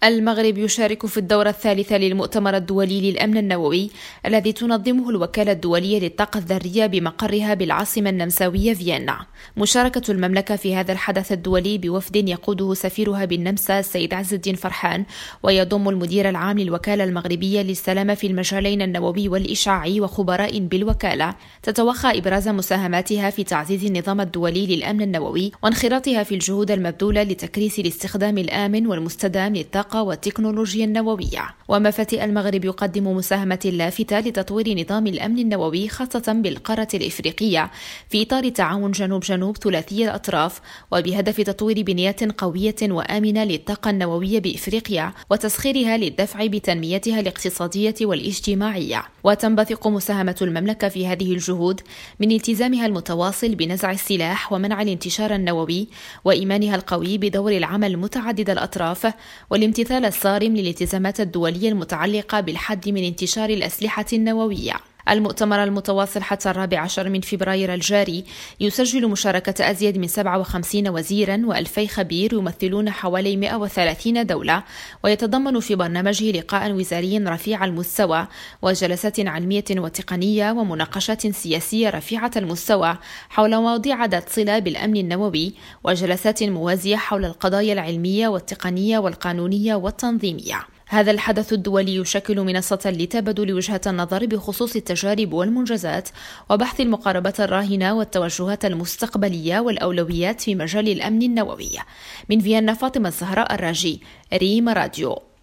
المغرب يشارك في الدورة الثالثة للمؤتمر الدولي للأمن النووي الذي تنظمه الوكالة الدولية للطاقة الذرية بمقرها بالعاصمة النمساوية فيينا. مشاركة المملكة في هذا الحدث الدولي بوفد يقوده سفيرها بالنمسا السيد عز الدين فرحان، ويضم المدير العام للوكالة المغربية للسلامة في المجالين النووي والإشعاعي وخبراء بالوكالة، تتوخى إبراز مساهماتها في تعزيز النظام الدولي للأمن النووي وانخراطها في الجهود المبذولة لتكريس الاستخدام الآمن والمستدام للطاقة والتكنولوجيا النووية. ومفتئ المغرب يقدم مساهمة لافتة لتطوير نظام الأمن النووي خاصة بالقارة الإفريقية في إطار تعاون جنوب ثلاثي الأطراف، وبهدف تطوير بنيات قوية وآمنة للطاقة النووية بإفريقيا وتسخيرها للدفع بتنميتها الاقتصادية والاجتماعية. وتنبثق مساهمة المملكة في هذه الجهود من التزامها المتواصل بنزع السلاح ومنع الانتشار النووي، وإيمانها القوي بدور العمل متعدد الأطراف والامتثال الصارم للالتزامات الدولية المتعلقة بالحد من انتشار الأسلحة النووية. المؤتمر المتواصل حتى 14 من فبراير الجاري يسجل مشاركة أزيد من 57 وزيرا و2000 خبير يمثلون حوالي 130 دولة، ويتضمن في برنامجه لقاء وزاري رفيع المستوى وجلسات علمية وتقنية ومناقشات سياسية رفيعة المستوى حول مواضيع ذات صلة بالأمن النووي، وجلسات موازية حول القضايا العلمية والتقنية والقانونية والتنظيمية. هذا الحدث الدولي يشكل منصة لتبادل وجهة النظر بخصوص التجارب والمنجزات وبحث المقاربات الراهنة والتوجهات المستقبلية والأولويات في مجال الأمن النووي. من فيينا، فاطمة الزهراء الراجي، ريم راديو.